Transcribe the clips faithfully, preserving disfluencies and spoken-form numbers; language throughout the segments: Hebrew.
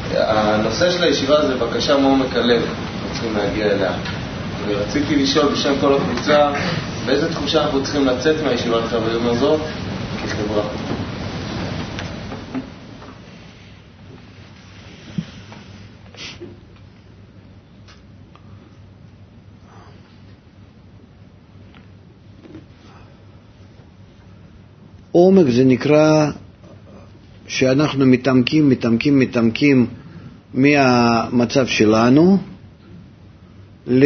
הנושא של הישיבה זה בקשה מעומק הלב, אנחנו צריכים להגיע אליה. ורציתי לשאול בשם כל הקבוצה, באיזה תחושה אנחנו צריכים לצאת מהישיבת חברים הזאת כחברה? עומק זה נקרא שאנחנו מתעמקים, מתעמקים, מתעמקים מהמצב שלנו ל...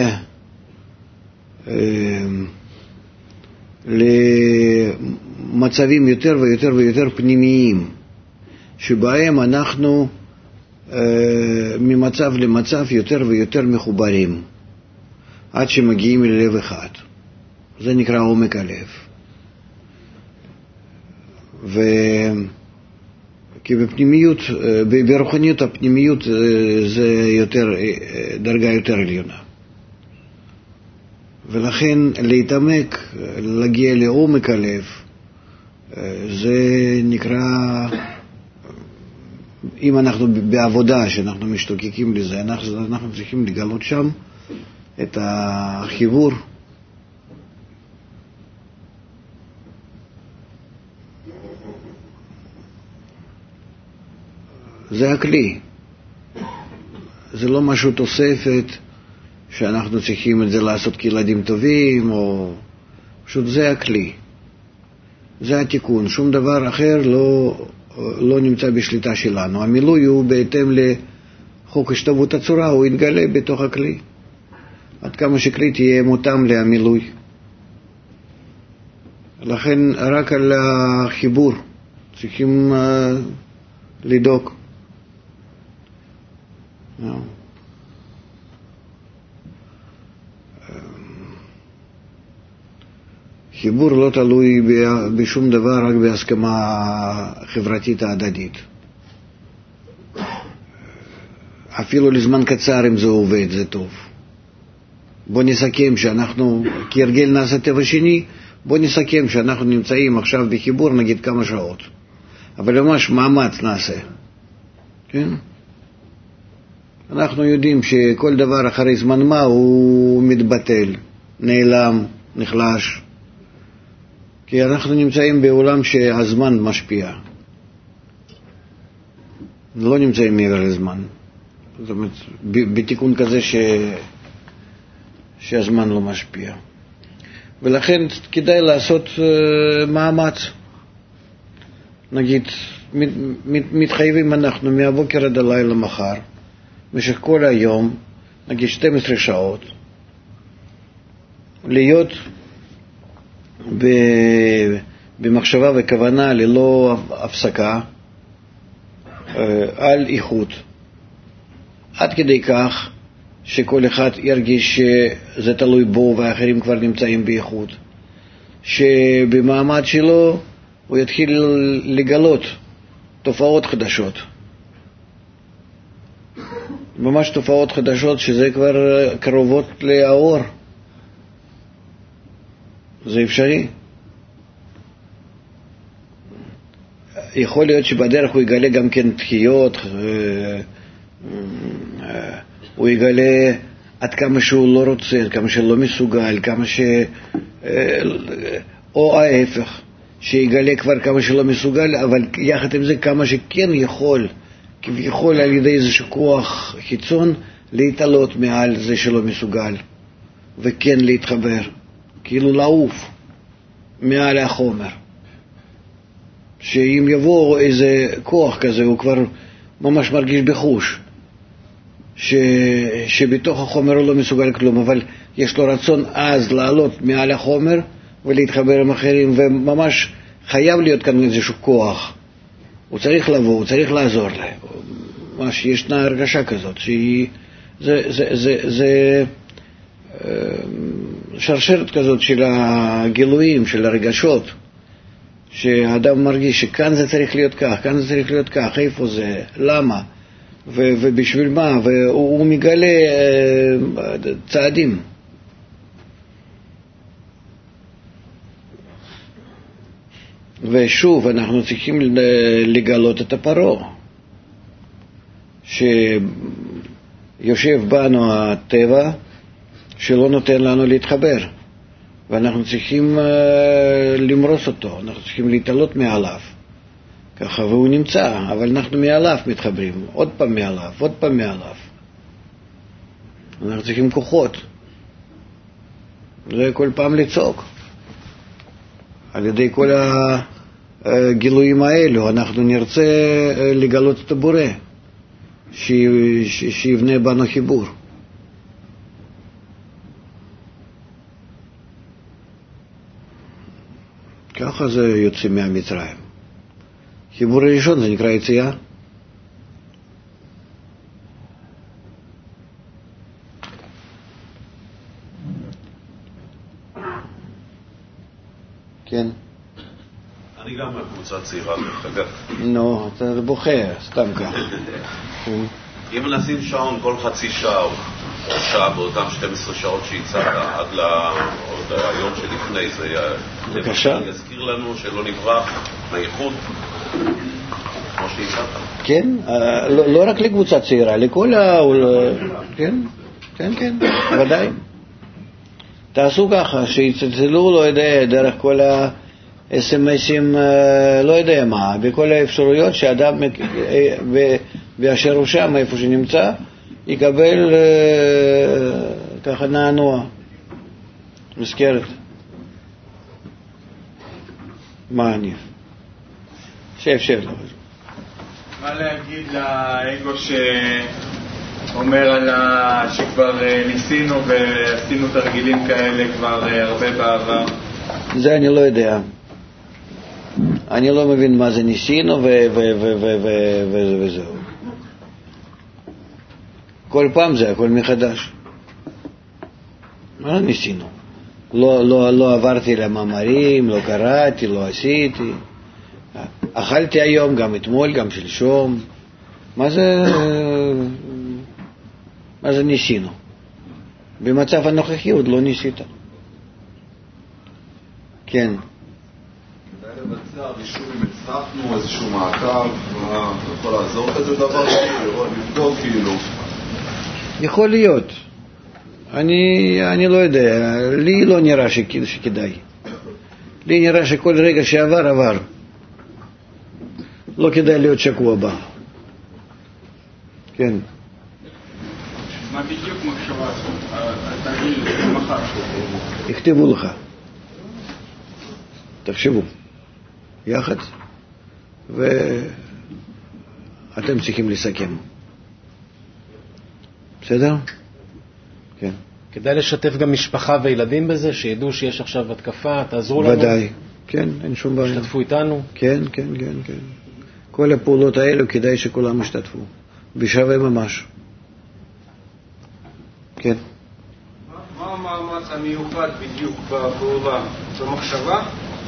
למצבים יותר ויותר ויותר פנימיים, שבהם אנחנו ממצב למצב יותר ויותר מחוברים, עד שמגיעים ללב אחד. זה נקרא עומק הלב. ו... כי בפנימיות, ברוחניות הפנימיות זה יותר, דרגה יותר עליונה. ולכן להתעמק, להגיע לעומק הלב, זה נקרא, אם אנחנו בעבודה שאנחנו משתוקקים לזה, אנחנו, אנחנו צריכים לגלות שם את החיבור. זה הכלי. זה לא משהו תוספת שאנחנו צריכים את זה לעשות כילדים טובים, או פשוט זה הכלי. זה התיקון. שום דבר אחר לא, לא נמצא בשליטה שלנו. המילוי הוא בהתאם לחוק השתוות הצורה, הוא יתגלה בתוך הכלי. עד כמה שכלי תהיה מותאם להמילוי. לכן רק על החיבור צריכים uh, לדאוג. No. חיבור לא תלוי בשום דבר, רק בהסכמה חברתית ההדדית. אפילו לזמן קצר אם זה עובד, זה טוב. בוא נסכם שאנחנו, כהרגל נעשה טבע שני, בוא נסכם שאנחנו נמצאים עכשיו בחיבור נגיד כמה שעות. אבל ממש מאמץ נעשה. כן? אנחנו יודעים שכל דבר אחרי זמן מה הוא מתבטל, נעלם, נחלש. כי אנחנו נמצאים בעולם שהזמן משפיע. לא נמצאים מעבר לזמן. זאת אומרת, בתיקון כזה ש... שהזמן לא משפיע. ולכן כדאי לעשות uh, מאמץ. נגיד, מת, מת, מתחייבים אנחנו מהבוקר עד הלילה מחר, במשך כל היום, נגיד שתים עשרה שעות, להיות ב... במחשבה וכוונה ללא הפסקה על איכות, עד כדי כך שכל אחד ירגיש שזה תלוי בו והאחרים כבר נמצאים באיכות, שבמעמד שלו הוא יתחיל לגלות תופעות חדשות, ממש תופעות חדשות שזה כבר קרובות לאור. זה אפשרי. יכול להיות שבדרך הוא יגלה גם כן דחיות, הוא יגלה עד כמה שהוא לא רוצה, עד כמה שלא מסוגל, כמה ש... או ההפך, שיגלה כבר כמה שלא מסוגל, אבל יחד עם זה כמה שכן יכול, כביכול על ידי איזשהו כוח חיצון, להתעלות מעל זה שלא מסוגל, וכן להתחבר, כאילו לעוף מעל החומר. שאם יבוא איזה כוח כזה, הוא כבר ממש מרגיש בחוש, ש... שבתוך החומר הוא לא מסוגל כלום, אבל יש לו רצון אז לעלות מעל החומר ולהתחבר עם אחרים, וממש חייב להיות כאן איזשהו כוח. הוא צריך לבוא, הוא צריך לעזור להם. ממש ישנה הרגשה כזאת, שהיא, זה, זה, זה, זה שרשרת כזאת של הגילויים, של הרגשות, שהאדם מרגיש שכאן זה צריך להיות כך, כאן זה צריך להיות כך, איפה זה, למה, ו- ובשביל מה, והוא מגלה צעדים. ושוב, אנחנו צריכים לגלות את הפרו. שיושב בנו הטבע שלא נותן לנו להתחבר, ואנחנו צריכים uh, למרוס אותו, אנחנו צריכים להתעלות מעליו ככה, והוא נמצא, אבל אנחנו מעליו מתחברים, עוד פעם מעליו, עוד פעם מעליו. אנחנו צריכים כוחות, זה כל פעם לצעוק. על ידי כל הגילויים האלו אנחנו נרצה לגלות את הבורא שיבנה בנו חיבור. ככה זה יוצא מהמצרים. חיבור הראשון זה נקרא יציאה. כן. אני גם בקבוצה צעירה בחגת. נו, אתה בוכה, סתם ככה. אם נשים שעון כל חצי שעה או שעה באותם שתים עשרה שעות שהצעת עד היום שלפני זה, בבקשה. יזכיר לנו שלא נברח מהייחוד כמו שהצעת. כן, לא רק לקבוצה צעירה, לכל ה... כן, כן, כן, ודאי. תעשו ככה, שיצלצלו, לא יודע, דרך כל ה-אס אם אסים, לא יודע מה, בכל האפשרויות שאדם, ואשר הוא שם, איפה שנמצא, יקבל ככה נענוע, מזכרת. מה אני? שב, שב. מה להגיד לאגו שאומר על ה... שכבר ניסינו ועשינו תרגילים כאלה כבר הרבה בעבר? זה אני לא יודע. אני לא מבין מה זה ניסינו וזהו. כל פעם זה הכל מחדש. מה ניסינו? לא, לא, לא עברתי למאמרים, לא קראתי, לא עשיתי. אכלתי היום, גם אתמול, גם שלשום. מה זה, מה זה ניסינו? במצב הנוכחי עוד לא ניסית. כן. כדאי לבצע רישום אם הצלחנו איזשהו מעקב, יכול לעזור כזה דבר, לבדוק כאילו. יכול להיות. אני, אני לא יודע, לי לא נראה שכדאי. לי נראה שכל רגע שעבר עבר. לא כדאי להיות שקוע בה. כן. מה בדיוק מחשבה התרגיל מחר? יכתבו לך. תחשבו. יחד. ואתם צריכים לסכם. בסדר? כן. כדאי לשתף גם משפחה וילדים בזה, שידעו שיש עכשיו התקפה, תעזרו לנו. ודאי. כן, אין שום בעיה. השתתפו איתנו. כן, כן, כן, כן. כל הפעולות האלו כדאי שכולם ישתתפו. בשווה ממש. כן. מה המאמץ המיוחד בדיוק בפעולה? במחשבה?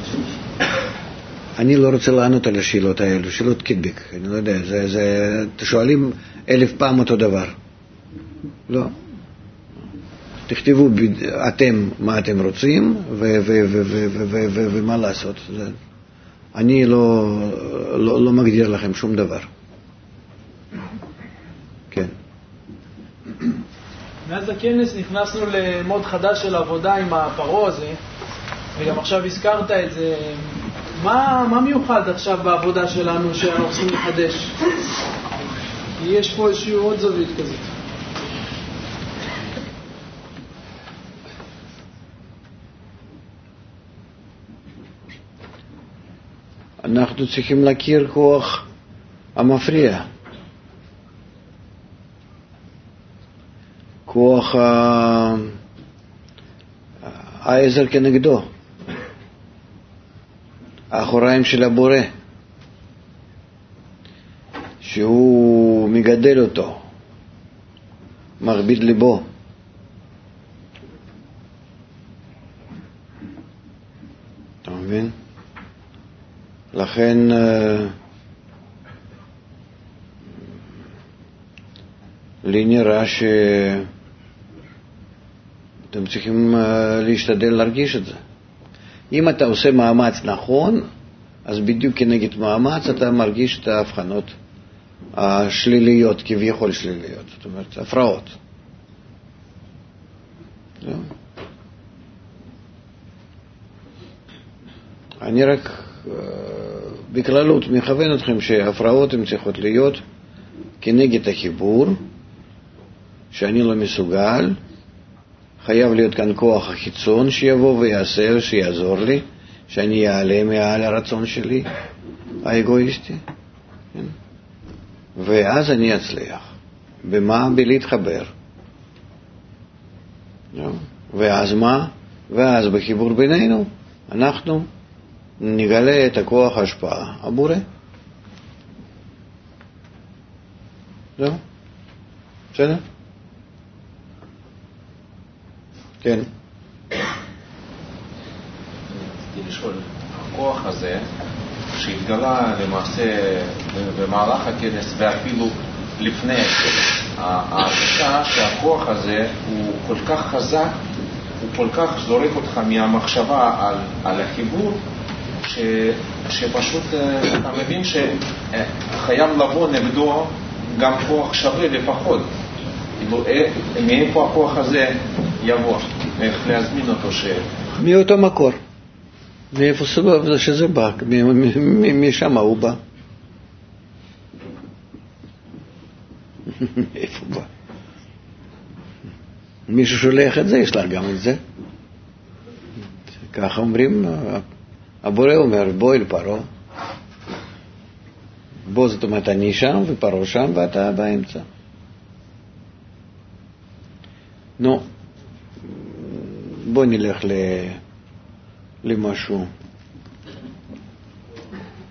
אני לא רוצה לענות על השאלות האלו, שאלות קידביק. אני לא יודע, זה, זה, שואלים אלף פעם אותו דבר. לא. תכתבו אתם מה אתם רוצים ומה לעשות. אני לא, לא, לא מגדיר לכם שום דבר. כן. מאז הכנס נכנסנו למוד חדש של עבודה עם הפרו הזה, וגם עכשיו הזכרת את זה. מה, מה מיוחד עכשיו בעבודה שלנו שאנחנו צריכים לחדש? יש פה איזושהי עוד זווית כזאת. אנחנו צריכים להכיר כוח המפריע, כוח העזר כנגדו, האחוריים של הבורא, שהוא מגדל אותו, מרביט ליבו. אתה מבין? לכן לי נראה שאתם צריכים להשתדל להרגיש את זה. אם אתה עושה מאמץ נכון, אז בדיוק כנגד מאמץ אתה מרגיש את ההבחנות השליליות, כביכול שליליות, זאת אומרת, הפרעות. אני רק בכללות מכוון אתכם שההפרעות הן צריכות להיות כנגד החיבור, שאני לא מסוגל, חייב להיות כאן כוח החיצון שיבוא ויעשה, שיעזור לי, שאני אעלה מעל הרצון שלי, האגואיסטי. ואז אני אצליח. במה? בלהתחבר. ואז מה? ואז בחיבור בינינו אנחנו נגלה את הכוח ההשפעה הבורא. זהו? בסדר? כן. רציתי לשאול, הכוח הזה שהתגלה למעשה במהלך הכנס ואפילו לפני הכנס, ההרגשה שהכוח הזה הוא כל כך חזק, הוא כל כך זורק אותך מהמחשבה על, על החיבור, ש, שפשוט אתה מבין שחייב לבוא נגדו גם כוח שווה לפחות. מאיפה הכוח הזה יבוא? איך להזמין אותו? ש... מאותו מקור. מאיפה שזה בא? משם הוא בא. איפה בא? מישהו שולח את זה, יש לה גם את זה. ככה אומרים, הבורא אומר, בוא אל פרעה. בוא, זאת אומרת, אני שם ופרעה שם ואתה באמצע. נו, בוא נלך ל... למשהו.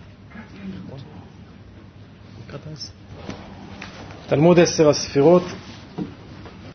תלמוד עשר הספירות,